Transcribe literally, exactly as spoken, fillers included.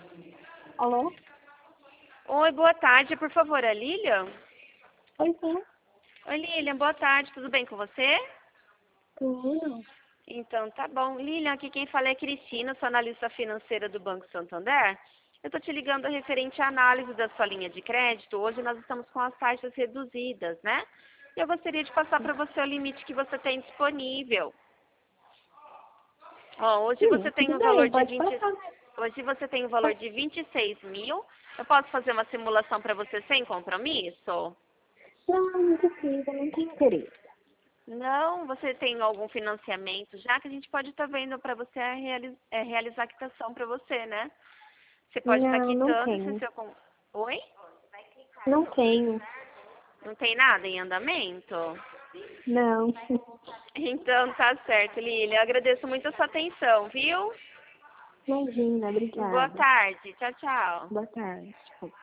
Alô? Oi, boa tarde, por favor, a Lilian? Oi, sim. Oi, Lilian, boa tarde, tudo bem com você? Tudo? Então, tá bom. Lilian, aqui quem fala é Cristina, sou analista financeira do Banco Santander. Eu tô te ligando referente à análise da sua linha de crédito. Hoje nós estamos com as taxas reduzidas, né? E eu gostaria de passar para você o limite que você tem disponível. Ó, hoje Sim, você tem tudo um valor bem, de pode vinte. passar. Hoje você tem um valor de vinte e seis mil. Eu posso fazer uma simulação para você sem compromisso? Não, não precisa, não tem interesse. Não, você tem algum financiamento já que a gente pode estar vendo para você reali- é, realizar a quitação para você, né? Você pode estar Não, não quitando se tenho. seu... con- Oi? Não tenho. Não tem nada em andamento? Não. Então tá certo, Lília. Eu agradeço muito a sua atenção, viu? Imagina, Boa obrigada. tarde. Tchau, tchau. Boa tarde.